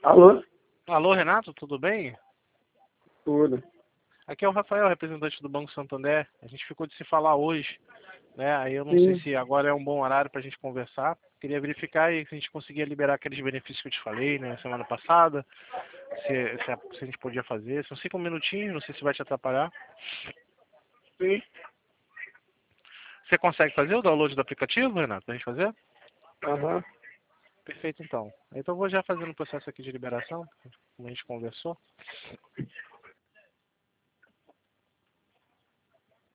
Alô? Alô, Renato, tudo bem? Tudo. Aqui é o Rafael, representante do Banco Santander. A gente ficou de se falar hoje, né? Aí eu não sei Sim. se agora é um bom horário para a gente conversar. Queria verificar aí se a gente conseguia liberar aqueles benefícios que eu te falei, né, semana passada. Se a gente podia fazer. São 5 minutinhos, não sei se vai te atrapalhar. Sim. Você consegue fazer o download do aplicativo, Renato, pra gente fazer? Aham. Perfeito, então. Então eu vou já fazendo o processo aqui de liberação, como a gente conversou.